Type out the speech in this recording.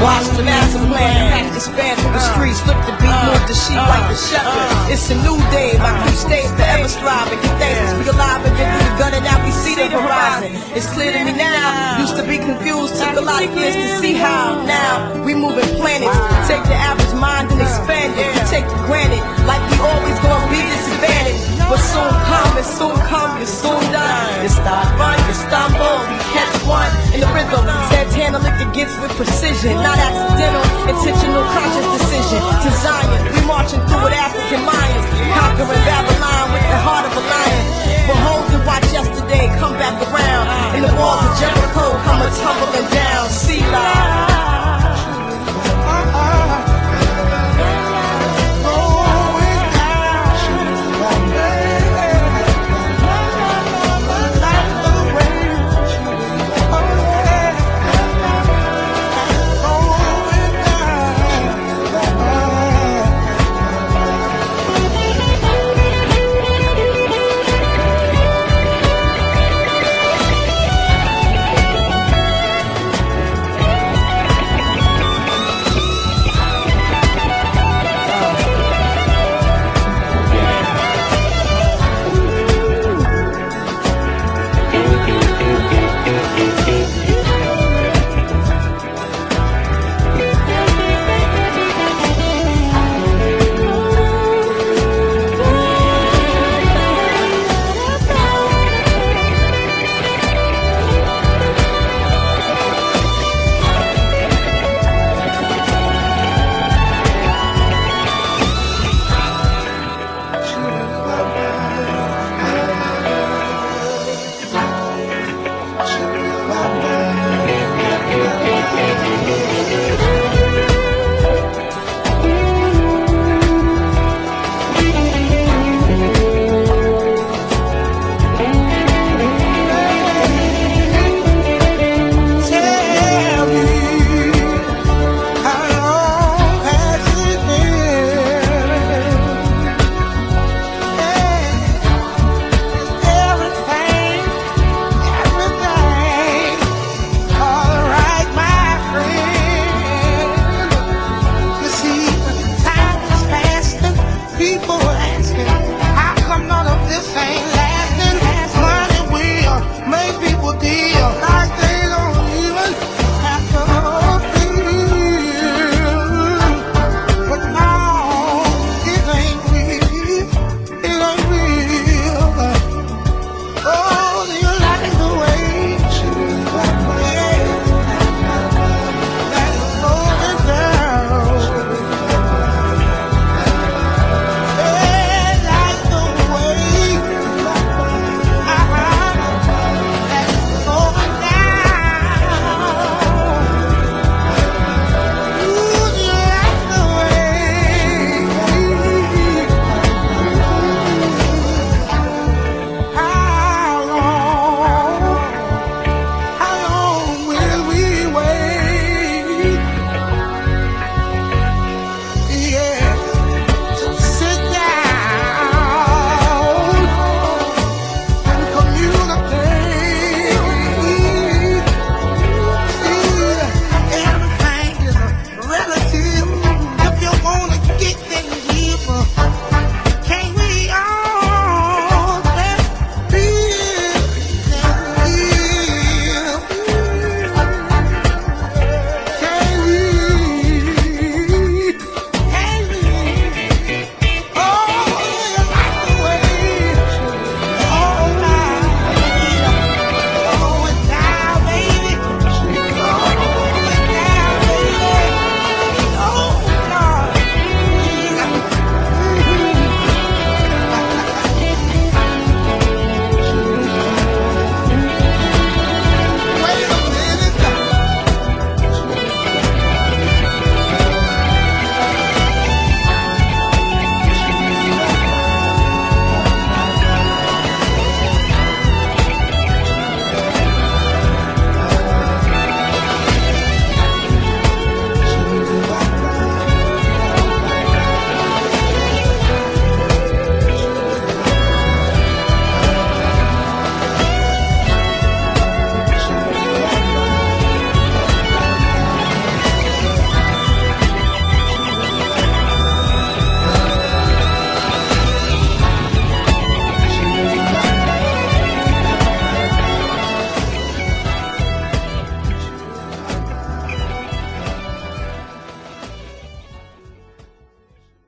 Watch the master plan, crack the span through the streets, flip the beat, move the sheep like the shepherd. It's a new day, my crew stays forever striving. Get thanks, we alive and been through the gun and now we see the horizon. It's clear to me now, used to be confused, took a lot of years to see how. Now, we moving planets, take the average mind and expand it. We take it granted, like we always gonna be disadvantaged. But soon come, it's soon come, it's soon done. It's start fun, you stumble, we catch one in the rhythm. Said handle it gets with precision, not accidental, intentional, conscious decision. To Zion, we marching through with African Mayans, conquering Babylon with the heart of a lion. Behold and watch yesterday come back around, in the walls